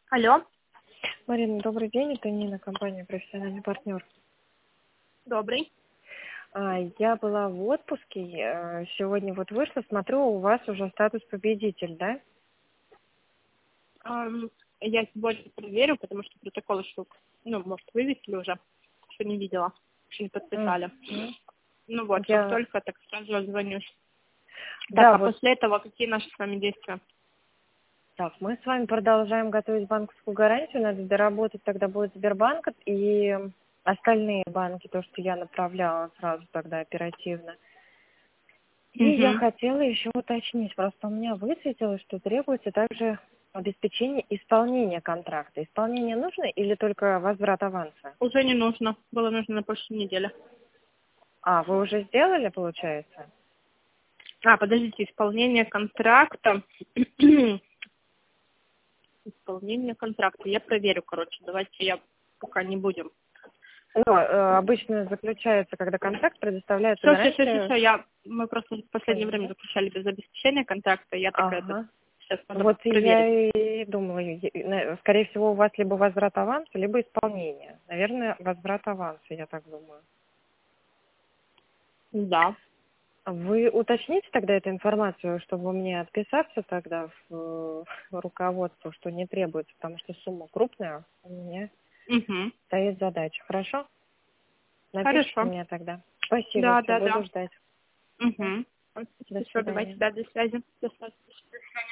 Алло, Марина, добрый день. Это Нина, компания «Профессиональный партнер». добрый. Я была в отпуске, сегодня вот вышла, смотрю, у вас уже статус победитель, да? Я сегодня проверю, потому что протокол еще, может, вывесили уже, еще не видела, еще не подписали. Мгм. Ну вот, как Я... только, так сразу отзвонюсь. Так, Да, а вот после этого какие наши с вами действия? так, мы с вами продолжаем готовить банковскую гарантию, надо доработать, тогда будет Сбербанк и остальные банки, то, что я направляла сразу тогда оперативно. И я Угу. хотела еще уточнить, просто у меня высветилось, что требуется также обеспечение исполнения контракта. Исполнение нужно или только возврат аванса? Уже не нужно, было нужно на прошлой неделе. Вы уже сделали, получается? Подождите, исполнение контракта. Исполнение контракта. Я проверю, давайте пока не будем. Обычно заключается, когда контракт предоставляется гарантия. Все, мы просто в последнее время Поняла. заключали без обеспечения контракта, я такая Ага. сейчас надо Вот проверить. я и думала, скорее всего, у вас либо возврат аванса, либо исполнение. Наверное, возврат аванса, я так думаю. Да. Вы уточните тогда эту информацию, чтобы мне отписаться тогда в руководство, что не требуется, потому что сумма крупная, у меня Угу. стоит задача. Хорошо? Напишите Хорошо. мне тогда. Спасибо, Да, все, да, буду да. ждать. Угу. До Все, давайте, свидания. да, до связи. До связи.